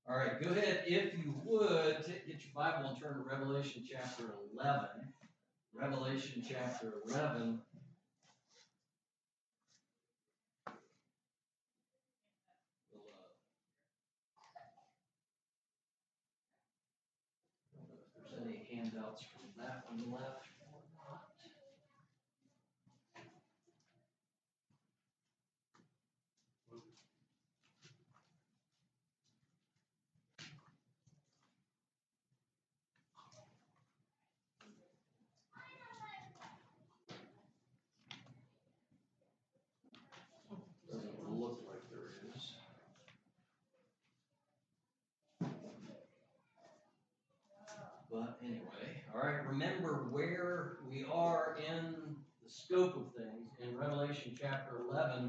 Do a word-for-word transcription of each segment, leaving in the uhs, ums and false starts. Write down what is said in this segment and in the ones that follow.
All right, go ahead, if you would, t- get your Bible and turn to Revelation chapter eleven. Revelation chapter eleven. We'll, uh, I don't know if there's any handouts from that one left or not. Doesn't look like there is. But anyway, all right, remember where we are in the scope of things. In Revelation chapter eleven,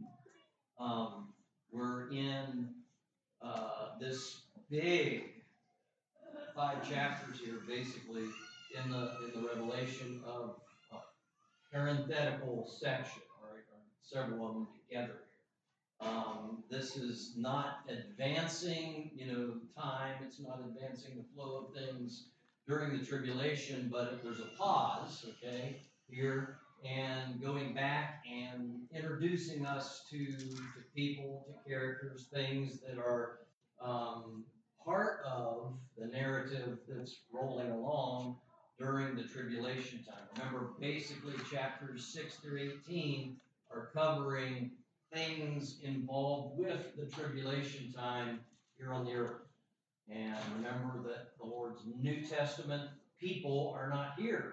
um, we're in uh, this big five chapters here, basically, in the in the Revelation of a parenthetical section, all right, or several of them together here. Um, this is not advancing, you know, time. It's not advancing the flow of things during the tribulation, but there's a pause, okay, here, and going back and introducing us to, to people, to characters, things that are um, part of the narrative that's rolling along during the tribulation time. Remember, basically, chapters six through eighteen are covering things involved with the tribulation time here on the earth. And remember that the Lord's New Testament people are not here,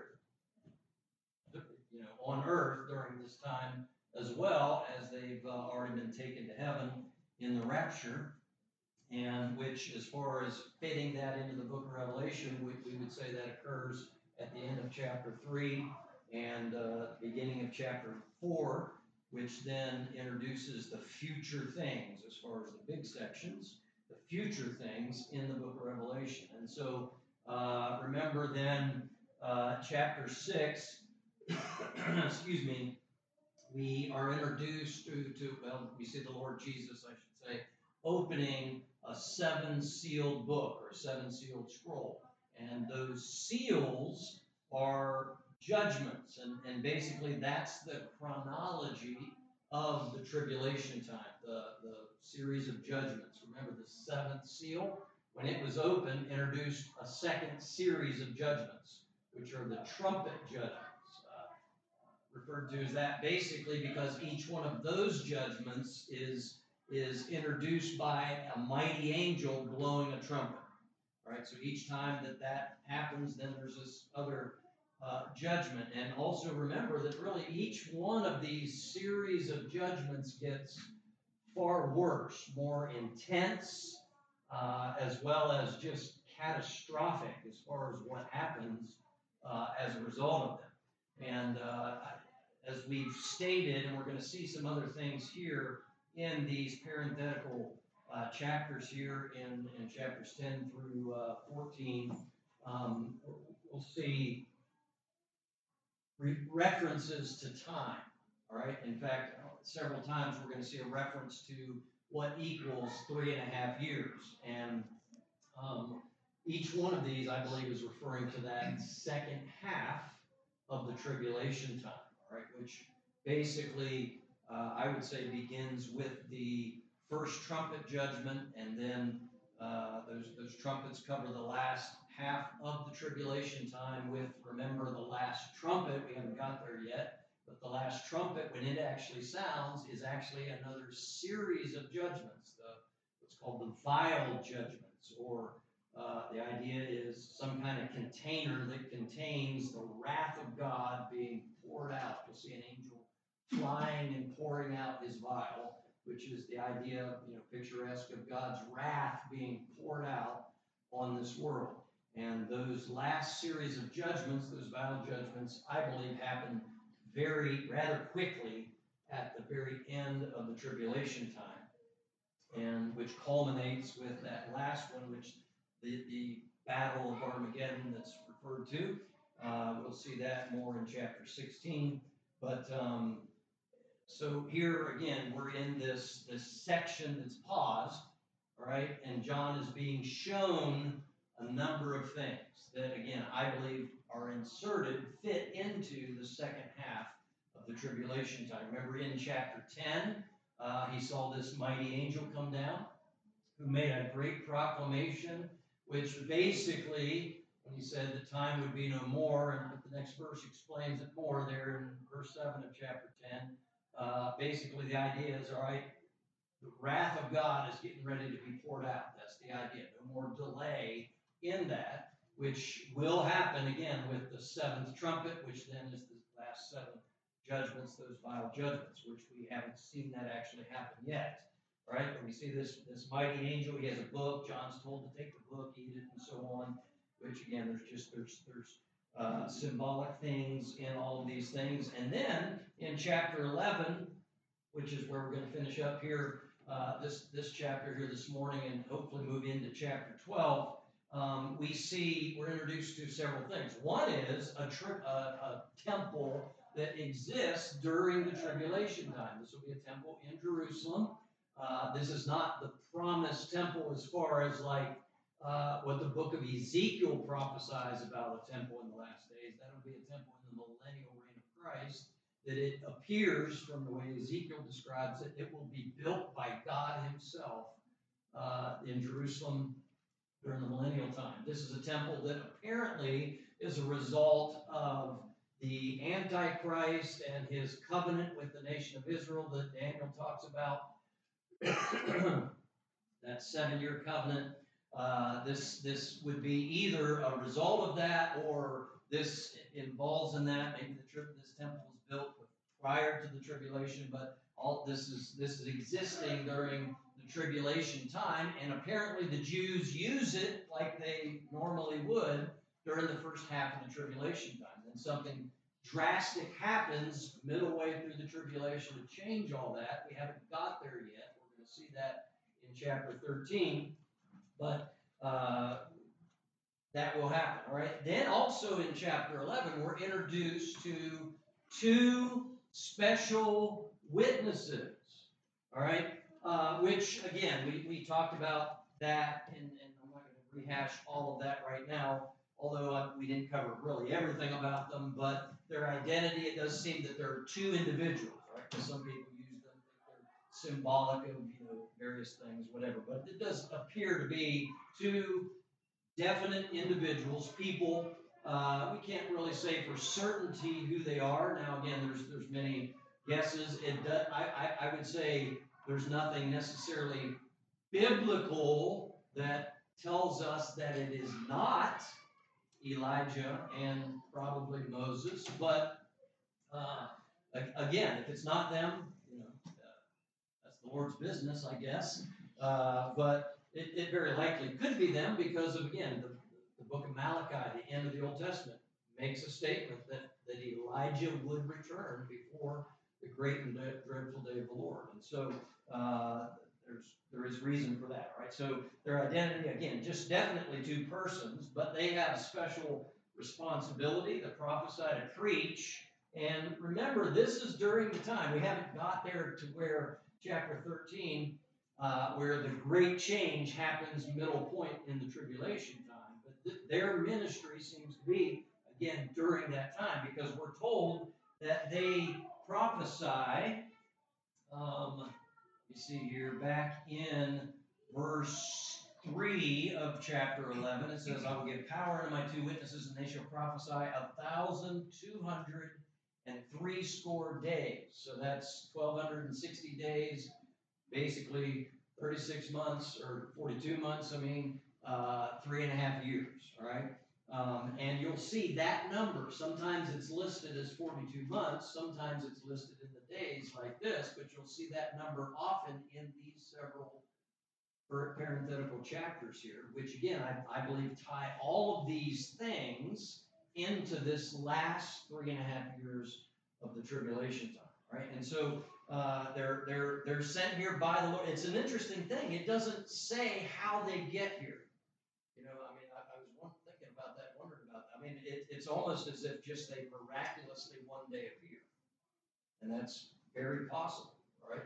you know, on earth during this time, as well as they've uh, already been taken to heaven in the rapture. And which, as far as fitting that into the book of Revelation, we, we would say that occurs at the end of chapter three and uh, beginning of chapter four, which then introduces the future things as far as the big sections, the future things in the book of Revelation. And so uh, remember then uh, chapter six, excuse me, we are introduced to, to, well, we see the Lord Jesus, I should say, opening a seven sealed book or seven sealed scroll. And those seals are judgments. And, and basically that's the chronology of the tribulation time, the, the series of judgments. Remember, the seventh seal, when it was opened, introduced a second series of judgments, which are the trumpet judgments. Referred to as that basically because each one of those judgments is is introduced by a mighty angel blowing a trumpet. All right, so each time that that happens, then there's this other uh, judgment. And also remember that really each one of these series of judgments gets far worse, more intense, uh, as well as just catastrophic as far as what happens uh, as a result of them. And uh, as we've stated, and we're going to see some other things here in these parenthetical uh, chapters here in, in chapters ten through uh, fourteen, um, we'll see re- references to time. All right. In fact, several times we're going to see a reference to what equals three and a half years. And um, each one of these, I believe, is referring to that second half of the tribulation time. All right, which basically, uh, I would say, begins with the first trumpet judgment, and then uh, those, those trumpets cover the last half of the tribulation time with, remember, the last trumpet. We haven't got there yet, but the last trumpet, when it actually sounds, is actually another series of judgments, the, what's called the vial judgments, or uh, the idea is some kind of container that contains the wrath of God being poured out. You'll see an angel flying and pouring out his vial, which is the idea, you know, picturesque of God's wrath being poured out on this world. And those last series of judgments, those vial judgments, I believe happen very, rather quickly at the very end of the tribulation time, and which culminates with that last one, which the, the Battle of Armageddon that's referred to. Uh, we'll see that more in chapter sixteen. But um, so here again, we're in this, this section that's paused, all right? And John is being shown a number of things that, again, I believe are inserted, fit into the second half of the tribulation time. Remember in chapter ten, uh, he saw this mighty angel come down who made a great proclamation, which basically, when he said the time would be no more, and the next verse explains it more there in verse seven of chapter ten, uh, basically the idea is, all right, the wrath of God is getting ready to be poured out. That's the idea. No more delay in that, which will happen again with the seventh trumpet, which then is the last seven judgments, those vile judgments, which we haven't seen that actually happen yet. Right? But we see this, this mighty angel, he has a book. John's told to take the book, eat it, and so on. Which again, there's just there's there's uh, symbolic things in all of these things. And then in chapter eleven, which is where we're going to finish up here, uh, this this chapter here this morning, and hopefully move into chapter twelve. Um, we see we're introduced to several things. One is a, tri- a, a temple that exists during the tribulation time. This will be a temple in Jerusalem. Uh, this is not the promised temple as far as like uh, what the book of Ezekiel prophesies about a temple in the last days. That'll be a temple in the millennial reign of Christ. That it appears from the way Ezekiel describes it, it will be built by God himself uh, in Jerusalem during the millennial time. This is a temple that apparently is a result of the Antichrist and his covenant with the nation of Israel that Daniel talks about. That seven-year covenant. Uh, this this would be either a result of that, or this involves in that. Maybe the trip this temple was built prior to the tribulation, but all this is this is existing during the tribulation time, and apparently the Jews use it like they normally would during the first half of the tribulation time. Then something drastic happens middle way through the tribulation to change all that. We haven't got there yet. We're going to see that in chapter thirteen, but uh, that will happen. All right. Then also in chapter eleven, we're introduced to two special witnesses. All right. Uh, which again, we, we talked about that, and, and I'm not going to rehash all of that right now. Although uh, we didn't cover really everything about them, but their identity, it does seem that there are two individuals, right? Because some people use them, they're symbolic of, you know, various things, whatever. But it does appear to be two definite individuals, people. Uh, we can't really say for certainty who they are. Now, again, there's there's many guesses. It does, I, I, I would say there's nothing necessarily biblical that tells us that it is not Elijah and probably Moses, but uh, again, if it's not them, you know, uh, that's the Lord's business, I guess. Uh, but it, it very likely could be them because of, again, the, the book of Malachi, the end of the Old Testament, makes a statement that, that Elijah would return before the great and dreadful day of the Lord. And so uh, there's there is reason for that, right? So their identity, again, just definitely two persons, but they have special responsibility to prophesy, to preach. And remember, this is during the time. We haven't got there to where chapter thirteen, uh, where the great change happens middle point in the tribulation time. But th- their ministry seems to be, again, during that time, because we're told that they prophesy. Um, You see here, back in verse three of chapter eleven, it says, I will give power unto my two witnesses, and they shall prophesy a thousand two hundred and three score days. So that's twelve sixty days, basically thirty-six months, or forty-two months, I mean, uh, three and a half years, all right? Um, and you'll see that number. Sometimes it's listed as forty-two months. Sometimes it's listed in the days like this, but you'll see that number often in these several parenthetical chapters here, which again, I, I believe tie all of these things into this last three and a half years of the tribulation time, right? And so uh, they're, they're, they're sent here by the Lord. It's an interesting thing. It doesn't say how they get here. You know, I mean, I, I was one, thinking about that, wondering about that. I mean, it, it's almost as if just they miraculously one day appear. And that's very possible, right?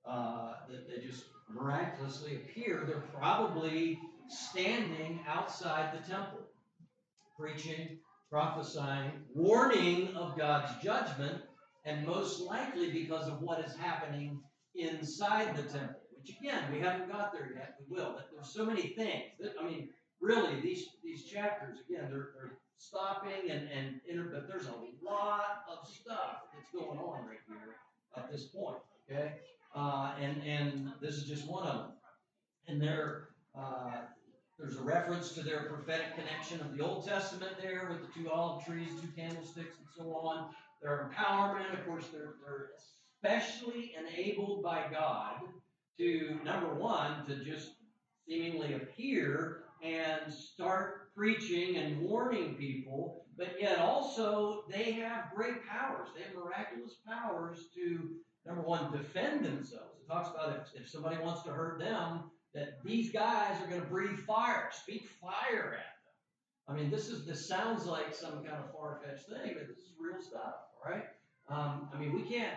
uh, that they just miraculously appear. They're probably standing outside the temple, preaching, prophesying, warning of God's judgment, and most likely because of what is happening inside the temple, which again, we haven't got there yet. We will, but there's so many things. That, I mean, really, these these chapters, again, they're, they're stopping and, and inter, but there's a lot of stuff that's going on right here at this point, okay? Uh, and, and this is just one of them. And there, uh, there's a reference to their prophetic connection of the Old Testament there with the two olive trees, two candlesticks, and so on. Their empowerment, of course, they're, they're especially enabled by God to, number one, to just seemingly appear and start preaching and warning people, but yet also they have great powers. They have miraculous powers to, number one, defend themselves. It talks about if, if somebody wants to hurt them, that these guys are going to breathe fire, speak fire at them. I mean, this is this sounds like some kind of far-fetched thing, but this is real stuff, all right? Um, I mean, we can't,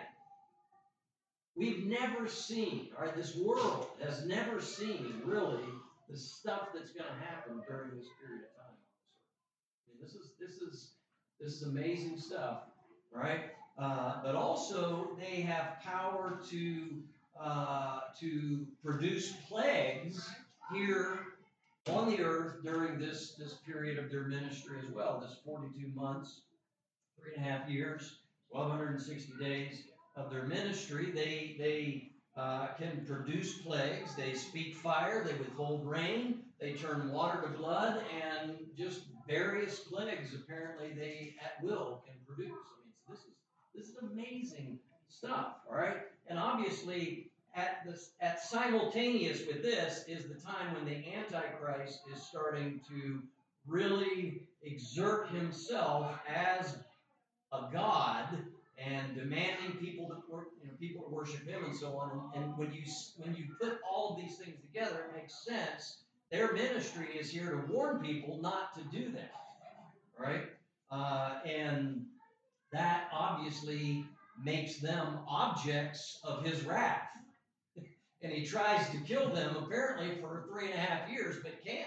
we've never seen, all right, this world has never seen, really, the stuff that's going to happen during this period of time. I mean, this is, this is, this is amazing stuff, right? Uh, but also, they have power to Uh, to produce plagues here on the earth during this, this period of their ministry as well, this forty-two months, three and a half years, twelve sixty days of their ministry. They, they uh, can produce plagues. They speak fire. They withhold rain. They turn water to blood, and just various plagues apparently they at will can produce. I mean, so this is this is amazing stuff, all right? And obviously, at this, at simultaneous with this is the time when the Antichrist is starting to really exert himself as a god and demanding people to work, you know, people to worship him and so on. And, and when you when you put all of these things together, it makes sense. Their ministry is here to warn people not to do that, right? Uh, and that obviously makes them objects of his wrath. And he tries to kill them apparently for three and a half years, but can't.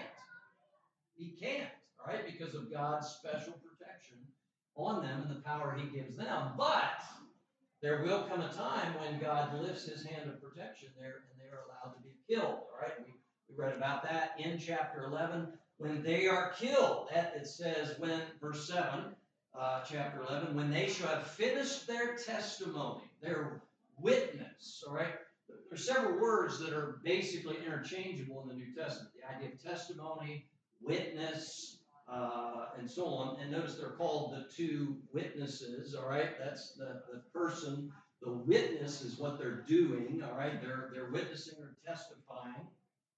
He can't, all right, because of God's special protection on them and the power he gives them. But there will come a time when God lifts his hand of protection there and they are allowed to be killed, all right? We, we read about that in chapter eleven. When they are killed, that it says when, verse seven, uh, chapter eleven, when they shall have finished their testimony, their witness, all right? There's several words that are basically interchangeable in the New Testament. The idea of testimony, witness, uh, and so on. And notice they're called the two witnesses, all right? That's the, the person. The witness is what they're doing, all right? They're, they're witnessing or testifying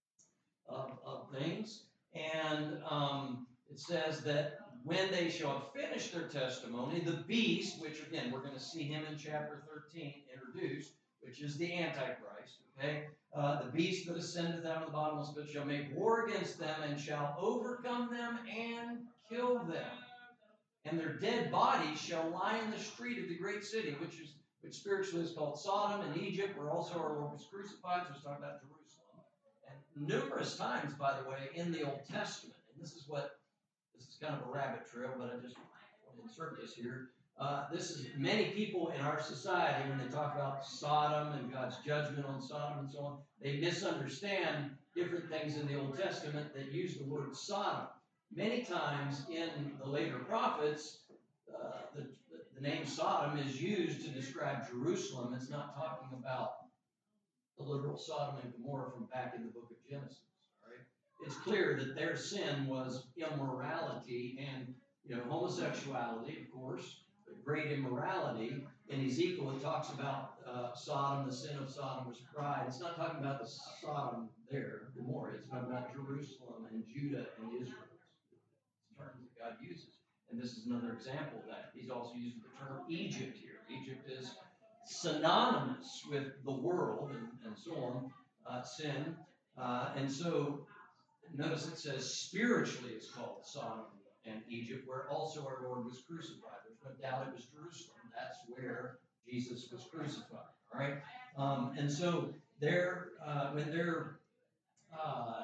of, of things. And um, it says that when they shall have finished their testimony, the beast, which again, we're going to see him in chapter thirteen introduced, which is the Antichrist, okay? Uh, the beast that ascendeth out of the bottomless pit shall make war against them and shall overcome them and kill them. And their dead bodies shall lie in the street of the great city, which is which spiritually is called Sodom and Egypt, where also our Lord was crucified. So it's talking about Jerusalem. And numerous times, by the way, in the Old Testament, and this is what, this is kind of a rabbit trail, but I just want to insert this here. Uh, this is many people in our society, when they talk about Sodom and God's judgment on Sodom and so on, they misunderstand different things in the Old Testament that use the word Sodom. Many times in the later prophets, uh, the, the, the name Sodom is used to describe Jerusalem. It's not talking about the literal Sodom and Gomorrah from back in the book of Genesis. All right? It's clear that their sin was immorality and, you know, homosexuality, of course, but great immorality. In Ezekiel, it talks about uh, Sodom, the sin of Sodom was pride. It's not talking about the Sodom there, Gomorrah. It's talking about Jerusalem and Judah and Israel. It's terms that God uses. And this is another example of that. He's also using the term Egypt here. Egypt is synonymous with the world and, and so on, uh, sin. Uh, and so notice it says spiritually it's called Sodom and Egypt, where also our Lord was crucified. There's no doubt it was Jerusalem. That's where Jesus was crucified. All right, um, and so their uh, when their uh,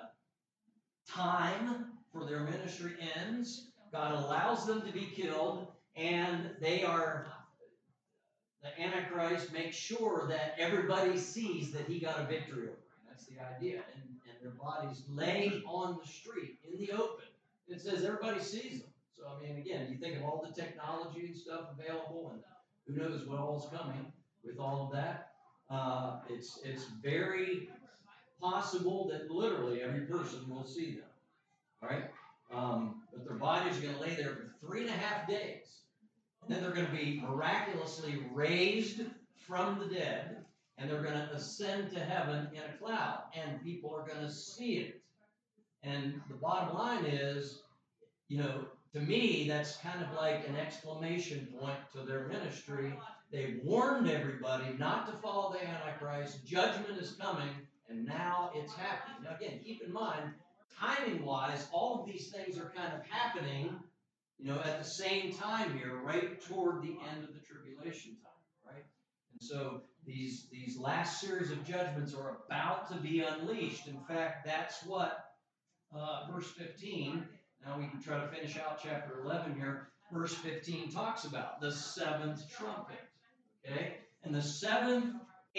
time for their ministry ends, God allows them to be killed, and they are the Antichrist makes sure that everybody sees that he got a victory over them. That's the idea, and, and their bodies lay on the street in the open. It says everybody sees them. So I mean, again, you think of all the technology and stuff available, and who knows what all is coming with all of that. Uh, it's it's very possible that literally every person will see them, right? Um, but their bodies are going to lay there for three and a half days. And then they're going to be miraculously raised from the dead, and they're going to ascend to heaven in a cloud, and people are going to see it. And the bottom line is, you know, to me, that's kind of like an exclamation point to their ministry. They warned everybody not to follow the Antichrist. Judgment is coming, and now it's happening. Now, again, keep in mind, timing-wise, all of these things are kind of happening, you know, at the same time here, right toward the end of the tribulation time, right? And so these these last series of judgments are about to be unleashed. In fact, that's what uh, verse fifteen. Now we can try to finish out chapter eleven here. Verse fifteen talks about the seventh trumpet. Okay, and the seventh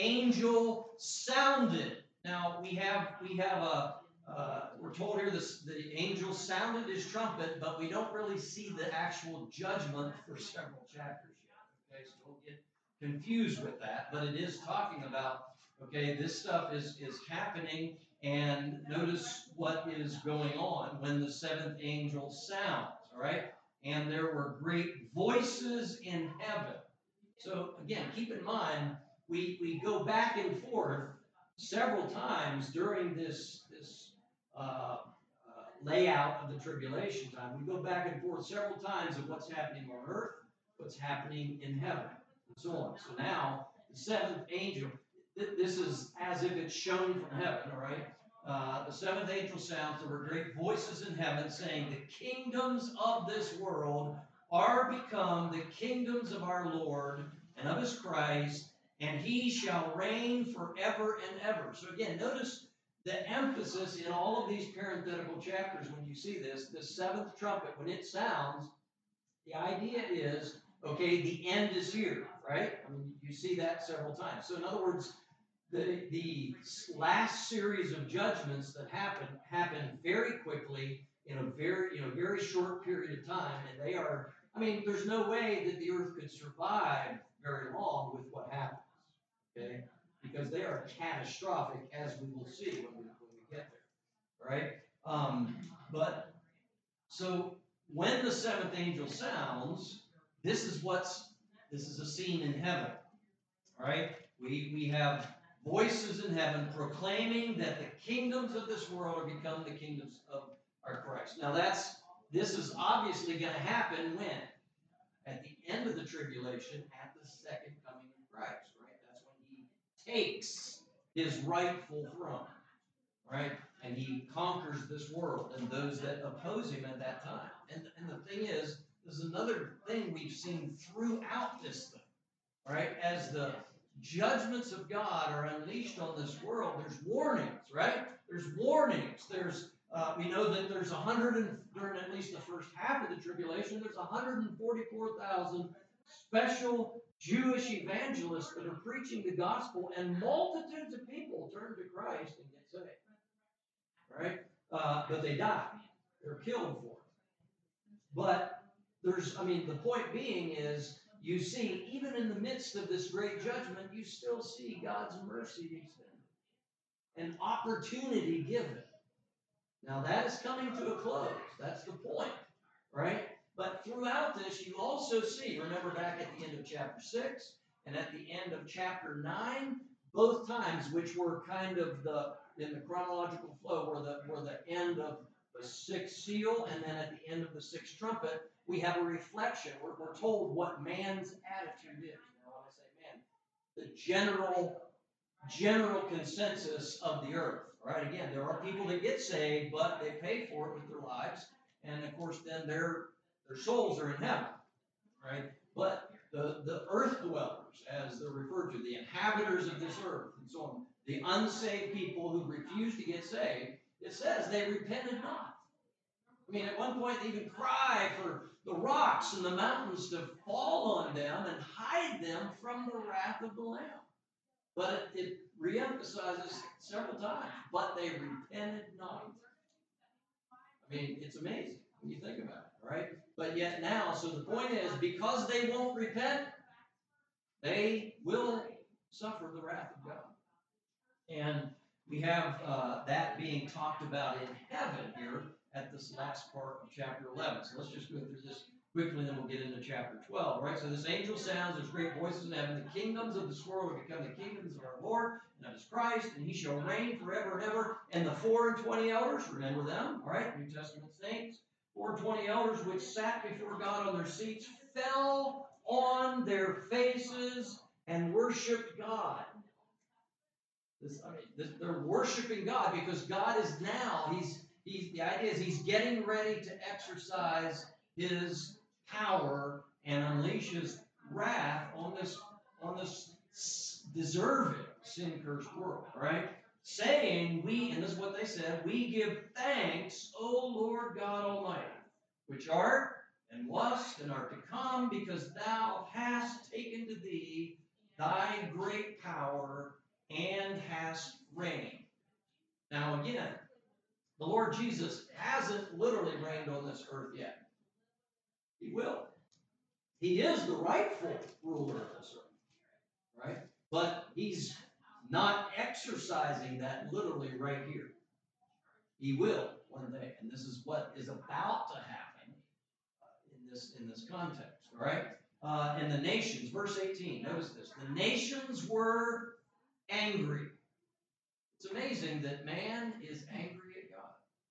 angel sounded. Now we have we have a uh, we're told here this the angel sounded his trumpet, but we don't really see the actual judgment for several chapters yet. Okay, so don't get confused with that. But it is talking about okay, this stuff is is happening. And notice what is going on when the seventh angel sounds, all right? And there were great voices in heaven. So, again, keep in mind, we, we go back and forth several times during this, this uh, uh, layout of the tribulation time. We go back and forth several times of what's happening on earth, what's happening in heaven, and so on. So now, the seventh angel, this is as if it's shown from heaven, all right? Uh, the seventh angel sounds, there were great voices in heaven saying, the kingdoms of this world are become the kingdoms of our Lord and of his Christ, and he shall reign forever and ever. So again, notice the emphasis in all of these parenthetical chapters when you see this, the seventh trumpet, when it sounds, the idea is, okay, the end is here, right? I mean, you see that several times. So in other words, The, the last series of judgments that happen happen very quickly in a very, you know, very short period of time, and they are, I mean, there's no way that the earth could survive very long with what happens, okay? Because they are catastrophic, as we will see when we, when we get there, all right? Um, but, so, when the seventh angel sounds, this is what's, this is a scene in heaven, all right? We, we have voices in heaven proclaiming that the kingdoms of this world are become the kingdoms of our Christ. Now that's, this is obviously going to happen when? At the end of the tribulation, at the second coming of Christ, right? That's when he takes his rightful throne, right? And he conquers this world and those that oppose him at that time. And, and the thing is, there's another thing we've seen throughout this thing, right? As the judgments of God are unleashed on this world, there's warnings, right? There's warnings. There's, uh, we know that there's a hundred and during at least the first half of the tribulation, there's one hundred forty-four thousand special Jewish evangelists that are preaching the gospel, and multitudes of people turn to Christ and get saved, right? Uh, but they die. They're killed for it. But there's, I mean, the point being is, you see, even in the midst of this great judgment, you still see God's mercy extended, an opportunity given. Now that is coming to a close. That's the point, right? But throughout this, you also see, remember back at the end of chapter six and at the end of chapter nine, both times, which were kind of the, in the chronological flow, were the, were the end of the sixth seal, and then at the end of the sixth trumpet, we have a reflection. We're, we're told what man's attitude is. Now, when I say man, the general, general consensus of the earth. Right? Again, there are people that get saved, but they pay for it with their lives, and of course, then their their souls are in heaven. Right? But The, the earth dwellers, as they're referred to, the inhabitants of this earth, and so on, the unsaved people who refuse to get saved, it says they repented not. I mean, at one point they even cry for the rocks and the mountains to fall on them and hide them from the wrath of the Lamb. But it, it reemphasizes several times, but they repented not. I mean, it's amazing when you think about it, right? But yet now, so the point is, because they won't repent, they will suffer the wrath of God. And we have uh, that being talked about in heaven here at this last part of chapter eleven. So let's just go through this quickly, and then we'll get into chapter twelve, right? So this angel sounds, there's great voices in heaven. The kingdoms of this world will become the kingdoms of our Lord and of his Christ, and he shall reign forever and ever. And the four and twenty elders, remember them, all right? New Testament saints. Four and twenty elders which sat before God on their seats fell on their faces and worshipped God. This, I mean, this, they're worshiping God because God is now, he's, he's, the idea is he's getting ready to exercise his power and unleash his wrath on this, on this deserving sin-cursed world, right? Saying, we, and this is what they said, we give thanks, O Lord God Almighty, which art and wast and art to come, because thou hast taken to thee thy great power and hast reigned. Now again, the Lord Jesus hasn't literally reigned on this earth yet. He will. He is the rightful ruler of this earth, right? But he's not exercising that literally right here. He will one day, and this is what is about to happen in this in this context, all right? Uh, and the nations, verse eighteen, notice this. The nations were angry. It's amazing that man is angry at God.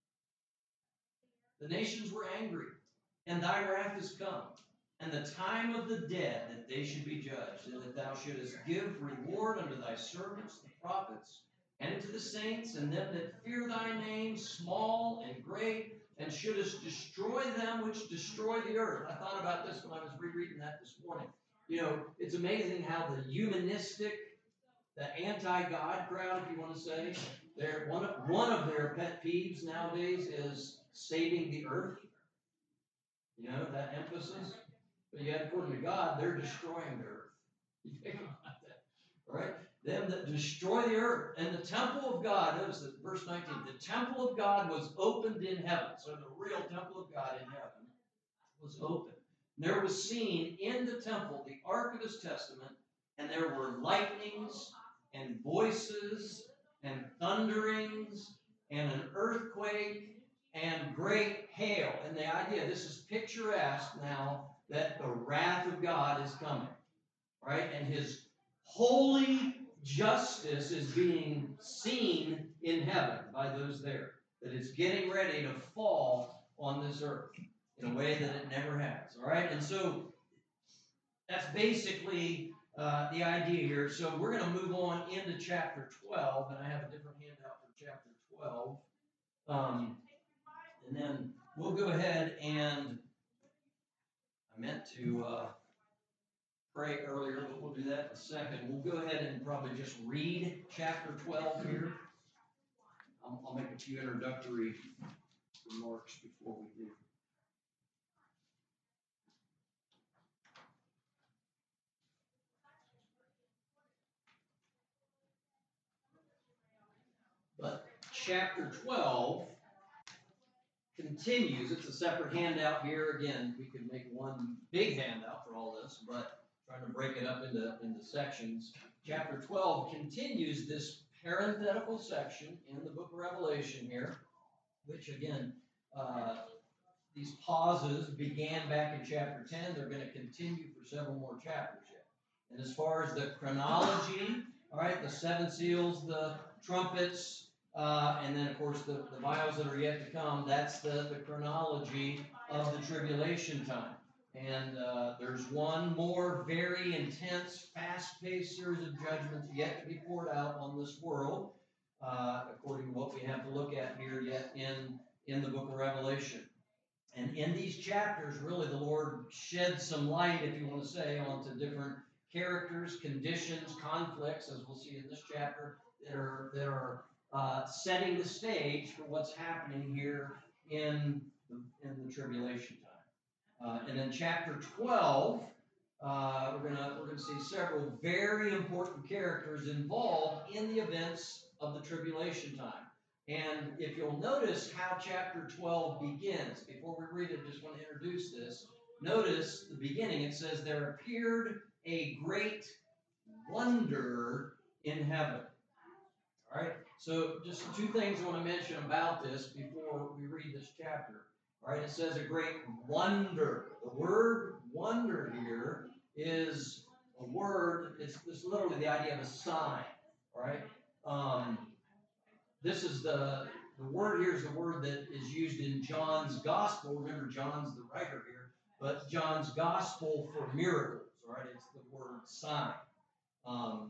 The nations were angry, and thy wrath is come, and the time of the dead that they should be judged, and that thou shouldest give reward unto thy servants, the prophets, and to the saints, and them that fear thy name, small and great, and shouldest destroy them which destroy the earth. I thought about this when I was rereading that this morning. You know, it's amazing how the humanistic, the anti-God crowd, if you want to say, they're, one, of, one of their pet peeves nowadays is saving the earth. You know, that emphasis. But yet, according to God, they're destroying the earth. You think about that, all right? Them that destroy the earth. And the temple of God, notice that verse nineteen, the temple of God was opened in heaven. So the real temple of God in heaven was opened. And there was seen in the temple the ark of his testament, and there were lightnings and voices and thunderings and an earthquake and great hail. And the idea, this is picturesque now, that the wrath of God is coming, right? And his holy justice is being seen in heaven by those there. That it's getting ready to fall on this earth in a way that it never has, all right? And so that's basically uh, the idea here. So we're going to move on into chapter twelve, and I have a different handout for chapter twelve. Um, and then we'll go ahead and I meant to uh, pray earlier, but we'll do that in a second. We'll go ahead and probably just read chapter twelve here. I'll, I'll make a few introductory remarks before we do. But chapter twelve continues. It's a separate handout here. Again, we could make one big handout for all this, but trying to break it up into, into sections. Chapter twelve continues this parenthetical section in the book of Revelation here, which again, uh, these pauses began back in chapter ten. They're going to continue for several more chapters yet. And as far as the chronology, all right, the seven seals, the trumpets, Uh, and then, of course, the, the vials that are yet to come, that's the, the chronology of the tribulation time. And uh, there's one more very intense, fast-paced series of judgments yet to be poured out on this world, uh, according to what we have to look at here yet in, in the book of Revelation. And in these chapters, really the Lord sheds some light, if you want to say, onto different characters, conditions, conflicts, as we'll see in this chapter, that are that are uh, setting the stage for what's happening here in the, in the tribulation time. Uh, and then chapter twelve, uh, we're gonna we're gonna see several very important characters involved in the events of the tribulation time. And if you'll notice how chapter twelve begins, before we read it, I just want to introduce this. Notice the beginning. It says, there appeared a great wonder in heaven. All right, so just two things I want to mention about this before we read this chapter. All right, it says a great wonder. The word wonder here is a word, it's, it's literally the idea of a sign. All right, um, this is the, the word here is the word that is used in John's gospel. Remember, John's the writer here, but John's gospel for miracles. All right, it's the word sign. Um,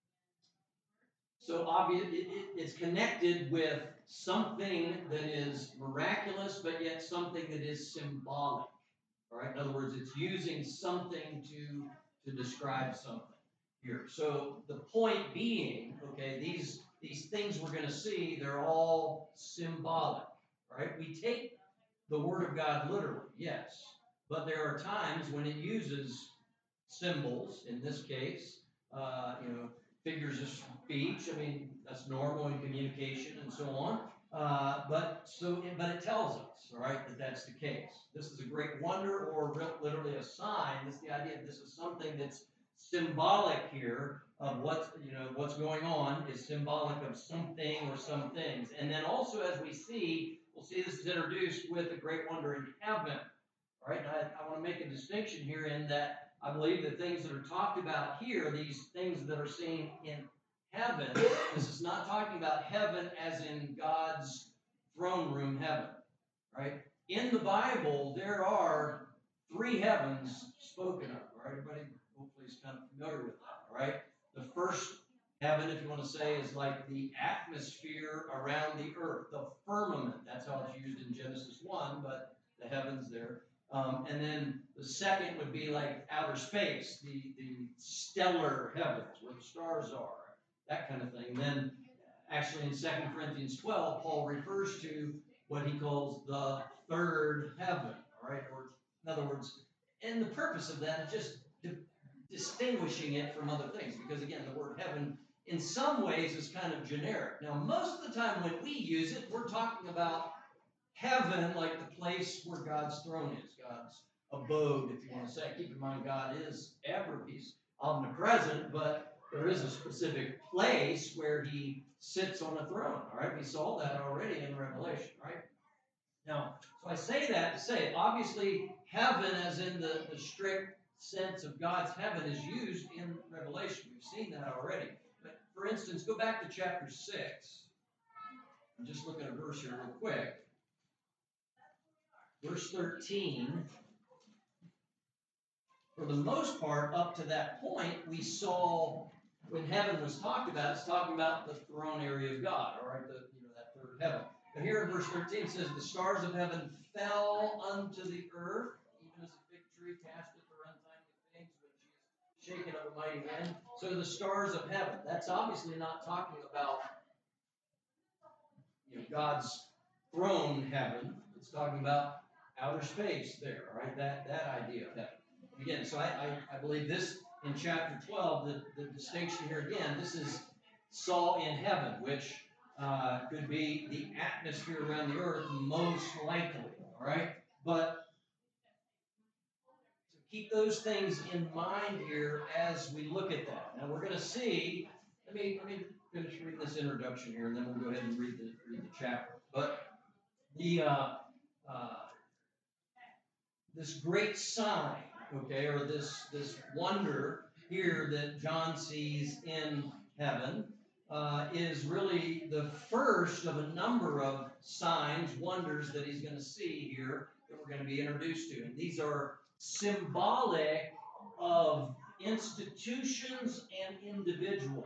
So obvious, it, it, it's connected with something that is miraculous, but yet something that is symbolic. All right. In other words, it's using something to to describe something here. So the point being, okay, these these things we're going to see, they're all symbolic. All right. We take the Word of God literally, yes, but there are times when it uses symbols. In this case, uh, you know. Figures of speech. I mean, that's normal in communication and so on. Uh, but so, but it tells us, all right, that that's the case. This is a great wonder, or literally a sign. This is the idea that this is something that's symbolic here of what's you know what's going on is symbolic of something or some things. And then also, as we see, we'll see this is introduced with a great wonder in heaven. All right, and I, I want to make a distinction here in that. I believe the things that are talked about here, these things that are seen in heaven, this is not talking about heaven as in God's throne room heaven, right? In the Bible, there are three heavens spoken of, all right? Everybody hopefully is kind of familiar with that, all right? The first heaven, if you want to say, is like the atmosphere around the earth, the firmament. That's how it's used in Genesis one, but the heavens there. Um, and then the second would be like outer space, the, the stellar heavens, where the stars are, that kind of thing. And then actually in Second Corinthians twelve, Paul refers to what he calls the third heaven, all right? Or in other words, and the purpose of that is just di- distinguishing it from other things. Because again, the word heaven in some ways is kind of generic. Now, most of the time when we use it, we're talking about heaven, like the place where God's throne is, God's abode, if you want to say. Keep in mind, God is ever, he's omnipresent, but there is a specific place where he sits on a throne, all right? We saw that already in Revelation, right? Now, so I say that to say, obviously, heaven, as in the, the strict sense of God's heaven, is used in Revelation. We've seen that already. But, for instance, go back to chapter six. I'm just looking at a verse here real quick. Verse thirteen, for the most part, up to that point, we saw when heaven was talked about, it's talking about the throne area of God, all right, the, you know, that third heaven. But here in verse thirteen, it says, the stars of heaven fell unto the earth, even as a fig tree casteth her untimely figs, when she is shaken of a mighty wind. So the stars of heaven, that's obviously not talking about you know, God's throne heaven. It's talking about outer space there, right? That that idea of heaven. Again, so I, I, I believe this in chapter twelve, the, the distinction here again, this is saw in heaven, which uh, could be the atmosphere around the earth most likely, all right? But to keep those things in mind here as we look at that. Now we're going to see, let me, let me finish reading this introduction here, and then we'll go ahead and read the, read the chapter. But the uh, uh, this great sign, okay, or this this wonder here that John sees in heaven uh, is really the first of a number of signs, wonders that he's going to see here that we're going to be introduced to. And these are symbolic of institutions and individuals,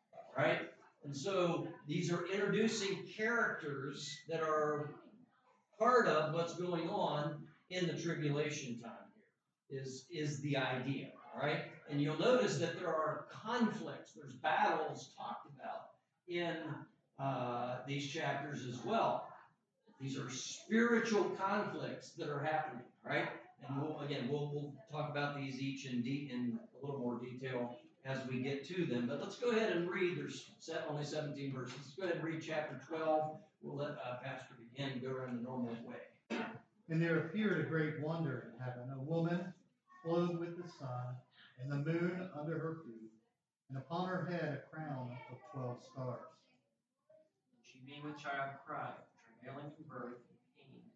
right? And so these are introducing characters that are part of what's going on in the tribulation time here, is, is the idea, all right? And you'll notice that there are conflicts, there's battles talked about in uh, these chapters as well. These are spiritual conflicts that are happening, right? And we'll, again, we'll, we'll talk about these each in, de- in a little more detail as we get to them. But let's go ahead and read. There's only seventeen verses. Let's go ahead and read chapter twelve. We'll let uh, Pastor begin, go around the normal way. And there appeared a great wonder in heaven, a woman clothed with the sun, and the moon under her feet, and upon her head a crown of twelve stars. And she being with child cried, travailing in birth and pain.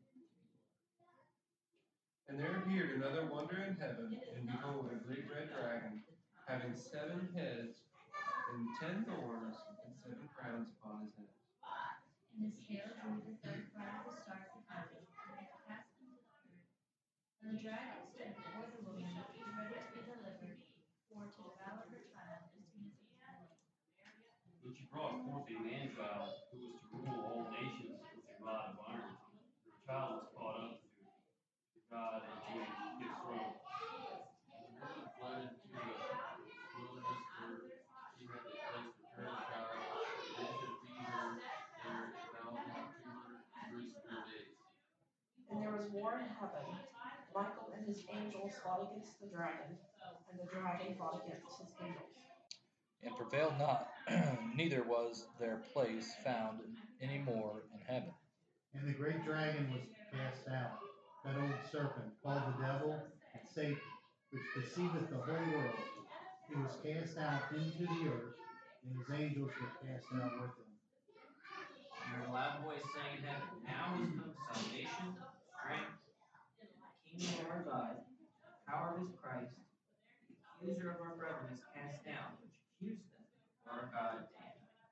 And there appeared another wonder in heaven, and behold, a great red dragon, having seven heads and ten thorns, and seven crowns upon his head. And his tail drew the third part of the stars of heaven, and it cast them to the earth. And the dragon stood before the woman, ready to be delivered, for to devour her child as soon as he had born. But she brought forth a man child, who was to rule all nations with a rod of iron. Her child was caught up to God and to his throne. And the woman fled into the wilderness where she had a place to prepare the child. They should feed her there a thousand two hundred and threescore days. And there was war in heaven. Michael and his angels fought against the dragon, and the dragon fought against his angels, and prevailed not, neither was their place found any more in heaven. And the great dragon was cast out, that old serpent, called the devil and Satan, which deceiveth the whole world. He was cast out into the earth, and his angels were cast out with him. And heard a loud voice saying in heaven, Now is come salvation, strength, the kingdom of our God, the power of his Christ. The accuser of our brethren is cast down, which accused them before our God day and night.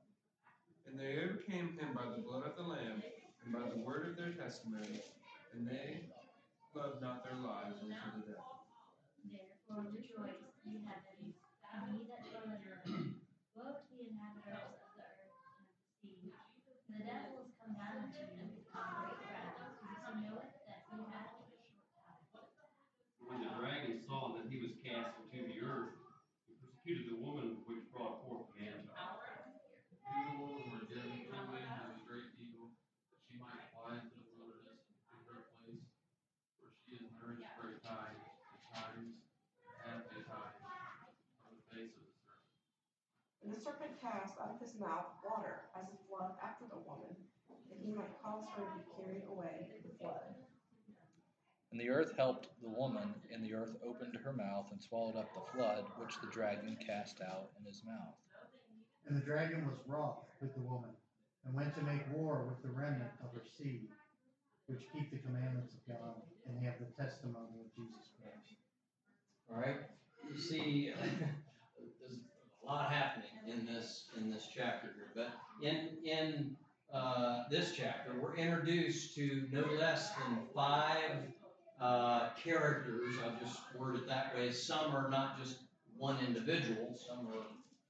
And they overcame him by the blood of the Lamb, and by the word of their testimony, and they loved not their lives unto the death. Therefore rejoice, ye heavens, and ye that dwell in them. Woe to the inhabitants of the earth and of the sea. For the devil is come down unto you with great wrath, because he knoweth that he hath but a short time. When the dragon saw that he was cast into the earth, he persecuted the woman which brought forth the man child. Beautiful were given two wings of a great eagle, that she might fly into the wilderness and to her place, where she is nourished for a time, and times, half a time, from the face of the serpent. And the serpent cast out of his mouth water as a flood after the woman, that he might cause her to be carried away with the flood. And the earth helped the woman, and the earth opened her mouth and swallowed up the flood which the dragon cast out in his mouth. And the dragon was wroth with the woman, and went to make war with the remnant of her seed, which keep the commandments of God, and have the testimony of Jesus Christ. All right. You see, there's a lot happening in this in this chapter here, but in in uh, this chapter, we're introduced to no less than five uh, characters. I'll just word it that way. Some are not just one individual. Some are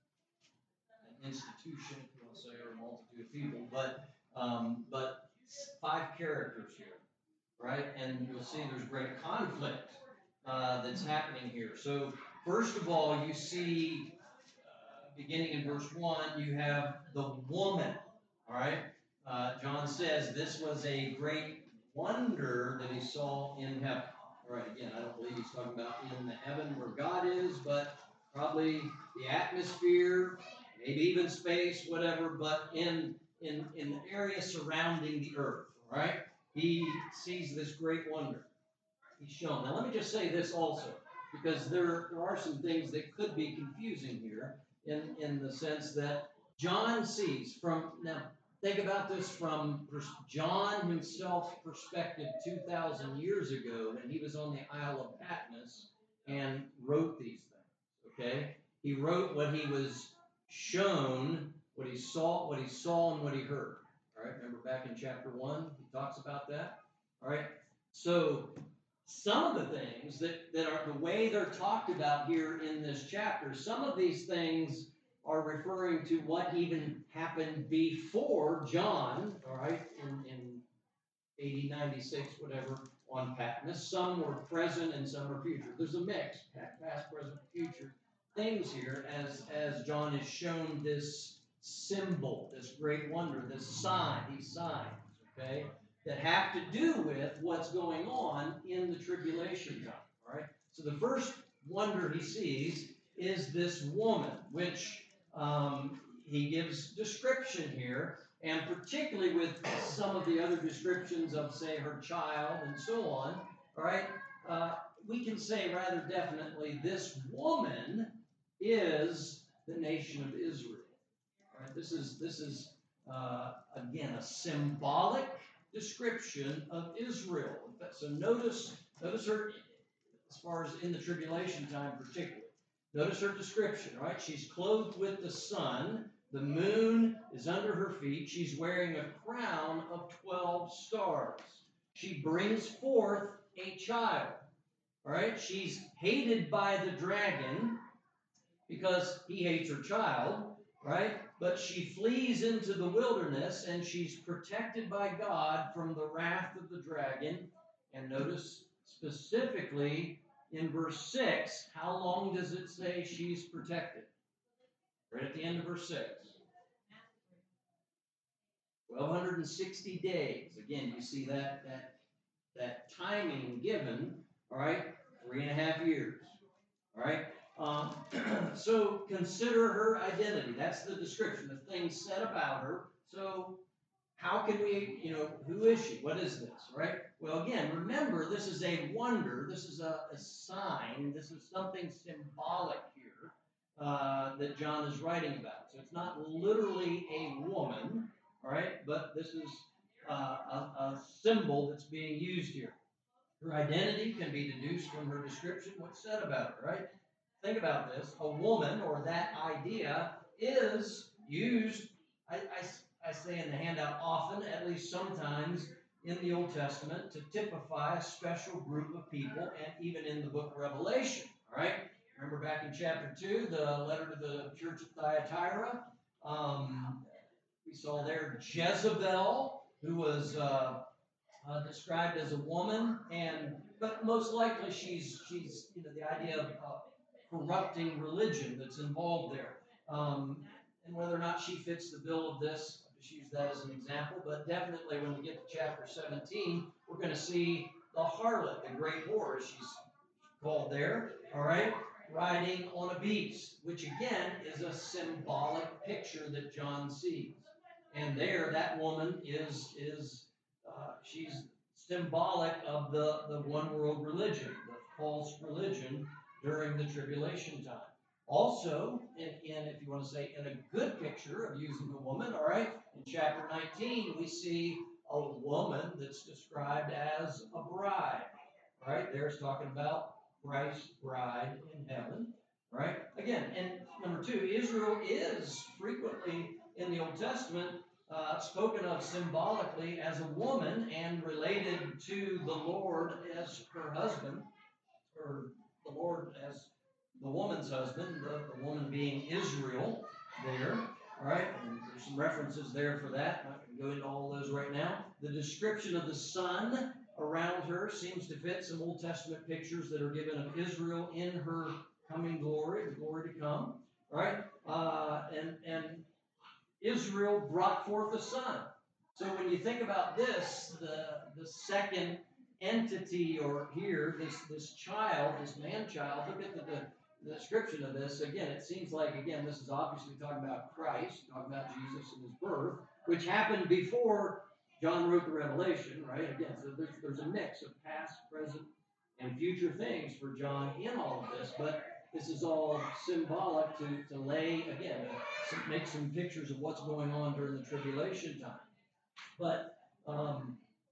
an institution, if you want to say, or a multitude of people. But um, but five characters here, right? And you'll see there's great conflict uh, that's happening here. So first of all, you see, uh, beginning in verse one, you have the woman. All right. Uh, John says this was a great wonder that he saw in heaven. All right. Again, I don't believe he's talking about in the heaven where God is, but probably the atmosphere, maybe even space, whatever. But in in in the area surrounding the earth. All right. He sees this great wonder. He's shown. Now, let me just say this also, because there, there are some things that could be confusing here in, in the sense that John sees from, now, think about this from John himself's perspective two thousand years ago when he was on the Isle of Patmos and wrote these things, okay? He wrote what he was shown, what he saw, what he saw and what he heard. All right, remember back in chapter one, he talks about that. All right, so some of the things that, that are the way they're talked about here in this chapter, some of these things are referring to what even happened before John, all right, in, in eighty, ninety-six, whatever, on Patmos. Some were present and some are future. There's a mix, past, present, future things here as, as John is shown this symbol, this great wonder, this sign, these signs, okay, that have to do with what's going on in the tribulation time, all right? So the first wonder he sees is this woman, which um, he gives description here, and particularly with some of the other descriptions of, say, her child and so on, all right, uh, we can say rather definitely this woman is the nation of Israel. All right, this is, this is uh, again, a symbolic description of Israel. So notice, notice her, as far as in the tribulation time particularly. Notice her description, right? She's clothed with the sun. The moon is under her feet. She's wearing a crown of twelve stars. She brings forth a child. All right? She's hated by the dragon because he hates her child, right? But she flees into the wilderness and she's protected by God from the wrath of the dragon. And notice specifically in verse six, how long does it say she's protected? Right at the end of verse six. twelve sixty days. Again, you see that, that, that timing given, all right? Three and a half years, all right? Um, so consider her identity. That's the description, the things said about her. So how can we, you know, who is she? What is this, right? Well, again, remember, this is a wonder. This is a, a sign. This is something symbolic here uh, that John is writing about. So it's not literally a woman, all right? But this is uh, a, a symbol that's being used here. Her identity can be deduced from her description, what's said about her, right? Think about this. A woman, or that idea, is used, I, I, I say in the handout often, at least sometimes, in the Old Testament to typify a special group of people, and even in the book of Revelation, all right? Remember back in chapter two, the letter to the church of Thyatira? Um, we saw there Jezebel, who was uh, uh, described as a woman, and but most likely she's, she's you know, the idea of uh, corrupting religion that's involved there. Um, and whether or not she fits the bill of this, I'll just use that as an example, but definitely when we get to chapter seventeen, we're going to see the harlot, the great whore, as she's called there, all right, riding on a beast, which again is a symbolic picture that John sees. And there, that woman is, is uh, she's symbolic of the, the one world religion, the false religion during the tribulation time. Also, in, in, if you want to say, in a good picture of using a woman, all right, in chapter nineteen, we see a woman that's described as a bride, all right? There's talking about Christ's bride in heaven, all right? Again, and number two, Israel is frequently in the Old Testament uh, spoken of symbolically as a woman and related to the Lord as her husband, or the Lord as the woman's husband, the, the woman being Israel there, all right? And there's some references there for that. I'm not going to go into all those right now. The description of the sun around her seems to fit some Old Testament pictures that are given of Israel in her coming glory, the glory to come, all right? Uh, and, and Israel brought forth a son. So when you think about this, the, the second entity, or here, this, this child, this man-child, look at the, the, the description of this. Again, it seems like, again, this is obviously talking about Christ, talking about Jesus and his birth, which happened before John wrote the Revelation, right? Again, so there's, there's a mix of past, present, and future things for John in all of this, but this is all symbolic to, to lay, again, to make some pictures of what's going on during the tribulation time. But, um,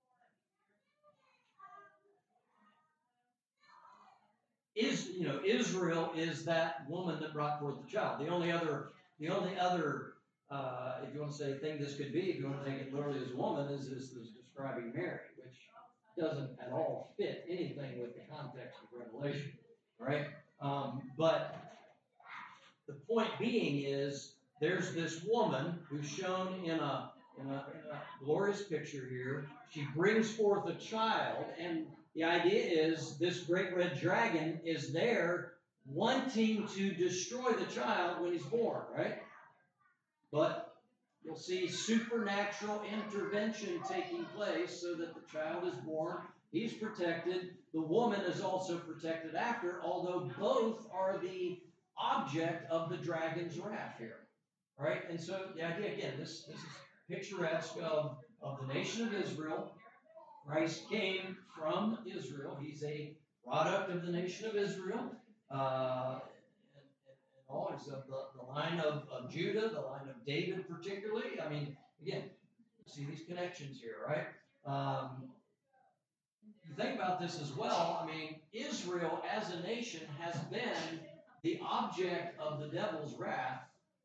is, you know, Israel is that woman that brought forth the child. The only other, the only other, uh, if you want to say thing this could be, if you want to take it literally as a woman, is this is describing Mary, which doesn't at all fit anything with the context of Revelation, right? Um, but the point being is, there's this woman who's shown in a, in a, in a glorious picture here. She brings forth a child, and the idea is this great red dragon is there wanting to destroy the child when he's born, right? But you'll see supernatural intervention taking place so that the child is born. He's protected. The woman is also protected after, although both are the object of the dragon's wrath here. Right? And so the idea, again, this, this is picturesque of, of the nation of Israel. Christ came from Israel. He's a product of the nation of Israel. Uh, and, and, and all is of the, the line of, of Judah, the line of David particularly. I mean, again, you see these connections here, right? Um, you think about this as well. I mean, Israel as a nation has been the object of the devil's wrath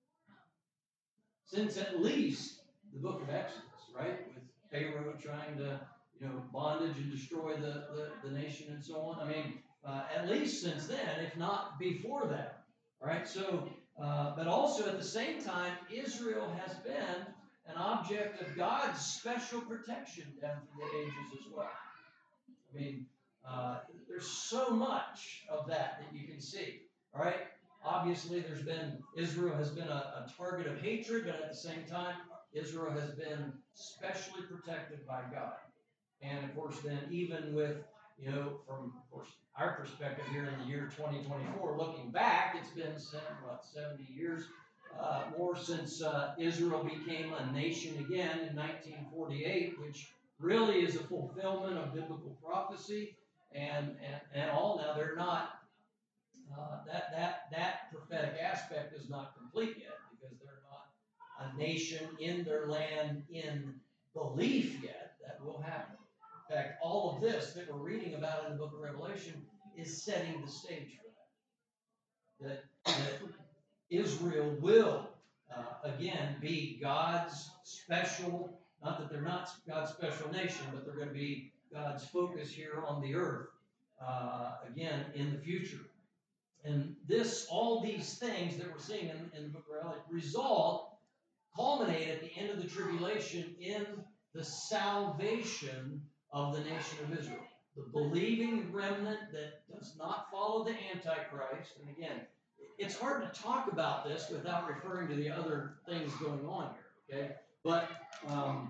since at least the book of Exodus, right? With Pharaoh trying to, you know, bondage and destroy the, the, the nation and so on. I mean, uh, at least since then, if not before that, right? So, uh, but also at the same time, Israel has been an object of God's special protection down through the ages as well. I mean, uh, there's so much of that that you can see, all right? Obviously, there's been, Israel has been a, a target of hatred, but at the same time, Israel has been specially protected by God. And of course, then even with, you know, from, of course, our perspective here in the year twenty twenty-four, looking back, it's been, what, seventy years uh, more since uh, Israel became a nation again in nineteen forty-eight, which really is a fulfillment of biblical prophecy and, and, and all. Now, they're not, uh, that, that, that prophetic aspect is not complete yet because they're not a nation in their land in belief yet. That will happen. In fact, all of this that we're reading about in the book of Revelation is setting the stage for that. That, that Israel will, uh, again, be God's special, not that they're not God's special nation, but they're going to be God's focus here on the earth, uh, again, in the future. And this, all these things that we're seeing in, in the book of Revelation result, culminate at the end of the tribulation in the salvation of the nation of Israel. The believing remnant that does not follow the Antichrist. And again, it's hard to talk about this without referring to the other things going on here, okay? But, um,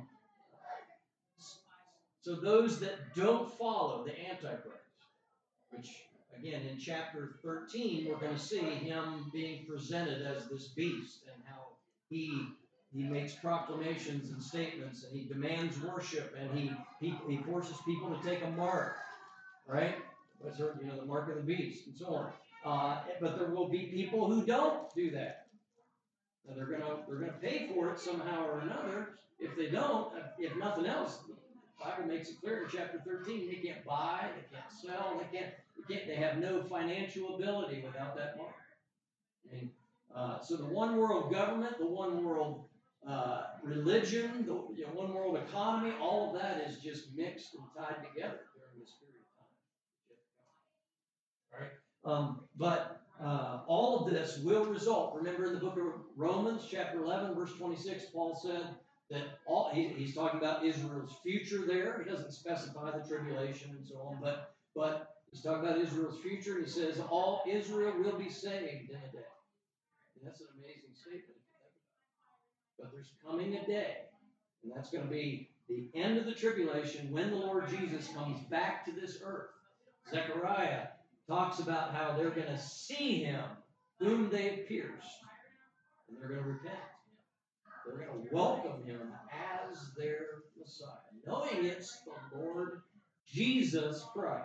so those that don't follow the Antichrist, which, again, in chapter thirteen, we're going to see him being presented as this beast and how he he makes proclamations and statements and he demands worship and he he, he forces people to take a mark, right? You know, the mark of the beast and so on. Uh, but there will be people who don't do that. Now they're gonna they're gonna pay for it somehow or another. If they don't, if nothing else, the Bible makes it clear in chapter thirteen, they can't buy, they can't sell, they can't, they can't, they have no financial ability without that mark. I mean, uh, so the one world government, the one world uh, religion, the you know, one world economy, all of that is just mixed and tied together during this period of time. All right. Um, but uh, all of this will result. Remember in the book of Romans, chapter eleven, verse twenty-six, Paul said that all he, he's talking about Israel's future there. He doesn't specify the tribulation and so on, but but he's talking about Israel's future. He says all Israel will be saved in a day. And that's an amazing statement if you think about it. But there's coming a day, and that's going to be the end of the tribulation when the Lord Jesus comes back to this earth. Zechariah talks about how they're going to see him whom they have pierced, and they're going to repent. They're going to welcome him as their Messiah, knowing it's the Lord Jesus Christ.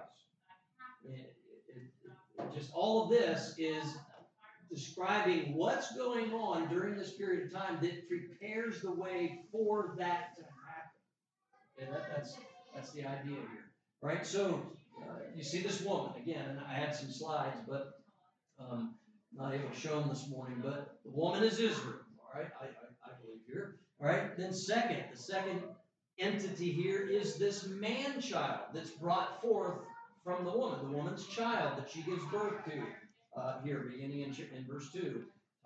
It, it, it, it just all of this is describing what's going on during this period of time that prepares the way for that to happen. Okay, that, that's that's the idea here, right? So uh, you see this woman again, and I had some slides, but um, not able to show them this morning. But the woman is Israel, all right? I, I, I believe here, all right. Then second, the second entity here is this man-child that's brought forth from the woman, the woman's child that she gives birth to. Uh, here, beginning in, in verse two,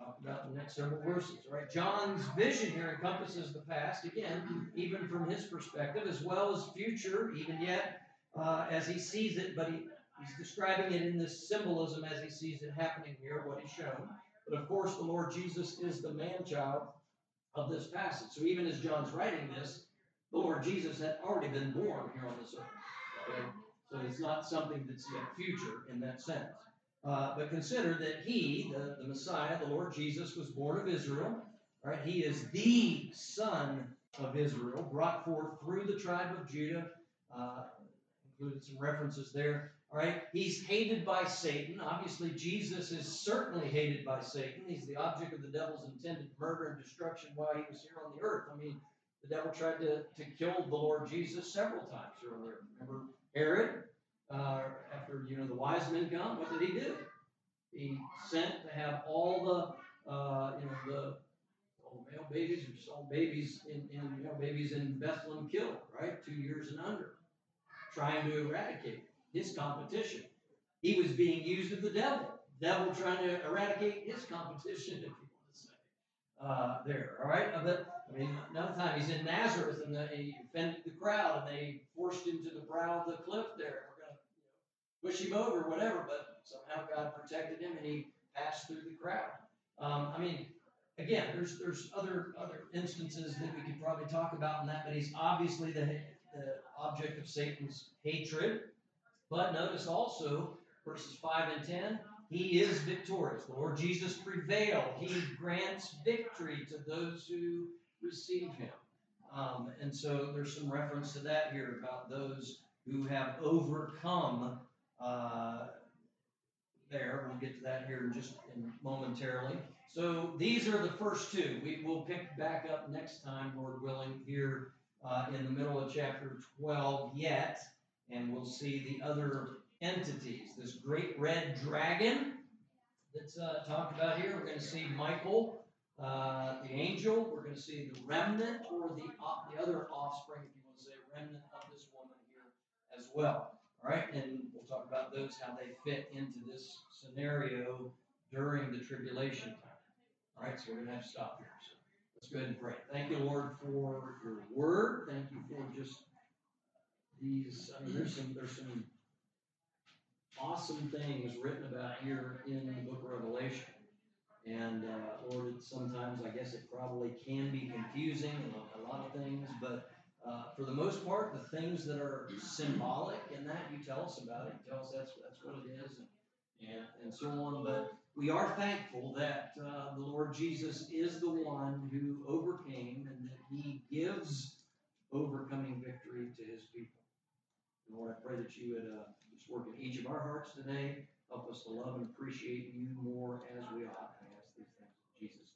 talk about in the next several verses. All right, John's vision here encompasses the past, again, even from his perspective, as well as future, even yet, uh, as he sees it, but he, he's describing it in this symbolism as he sees it happening here, what he's shown. But of course, the Lord Jesus is the man-child of this passage. So even as John's writing this, the Lord Jesus had already been born here on this earth. Okay? So it's not something that's yet future in that sense. Uh, but consider that he, the, the Messiah, the Lord Jesus, was born of Israel. Right? He is the Son of Israel, brought forth through the tribe of Judah. Uh, included some references there. All right, he's hated by Satan. Obviously, Jesus is certainly hated by Satan. He's the object of the devil's intended murder and destruction while he was here on the earth. I mean, the devil tried to, to kill the Lord Jesus several times here on the earth. Remember Herod? Uh, after, you know, the wise men come, what did he do? He sent to have all the, uh, you know, the all the male babies, or just all babies in, in, you know, babies in Bethlehem killed, right? Two years and under, trying to eradicate his competition. He was being used of the devil. Devil trying to eradicate his competition, if you want to say. Uh, there, all right? But, I mean, another time he's in Nazareth and the, he offended the crowd and they forced him to the brow of the cliff there. We're going to, you know, push him over, whatever, but somehow God protected him and he passed through the crowd. Um, I mean, again, there's there's other other instances that we could probably talk about in that, but he's obviously the, the object of Satan's hatred. But notice also, verses five and ten, he is victorious. The Lord Jesus prevailed. He grants victory to those who receive him. Um, and so there's some reference to that here about those who have overcome uh, there. We'll get to that here in just in momentarily. So these are the first two. We will pick back up next time, Lord willing, here uh, in the middle of chapter twelve yet. And we'll see the other entities. This great red dragon that's uh, talked about here. We're going to see Michael, uh, the angel. We're going to see the remnant, or the uh, the other offspring, if you want to say, remnant of this woman here as well. All right, and we'll talk about those, how they fit into this scenario during the tribulation time. All right, so we're going to have to stop here. So let's go ahead and pray. Thank you, Lord, for your word. Thank you for just these, I mean, there's some, there's some awesome things written about here in the book of Revelation. And, uh, Lord, it, sometimes I guess it probably can be confusing and a, a lot of things, but uh, for the most part, the things that are symbolic in that, you tell us about it. You tell us that's, that's what it is, and, and, and so on. But we are thankful that uh, the Lord Jesus is the one who overcame and that he gives overcoming victory to his people. Lord, I pray that you would uh, just work in each of our hearts today. Help us to love and appreciate you more as we ought. I ask these things in Jesus'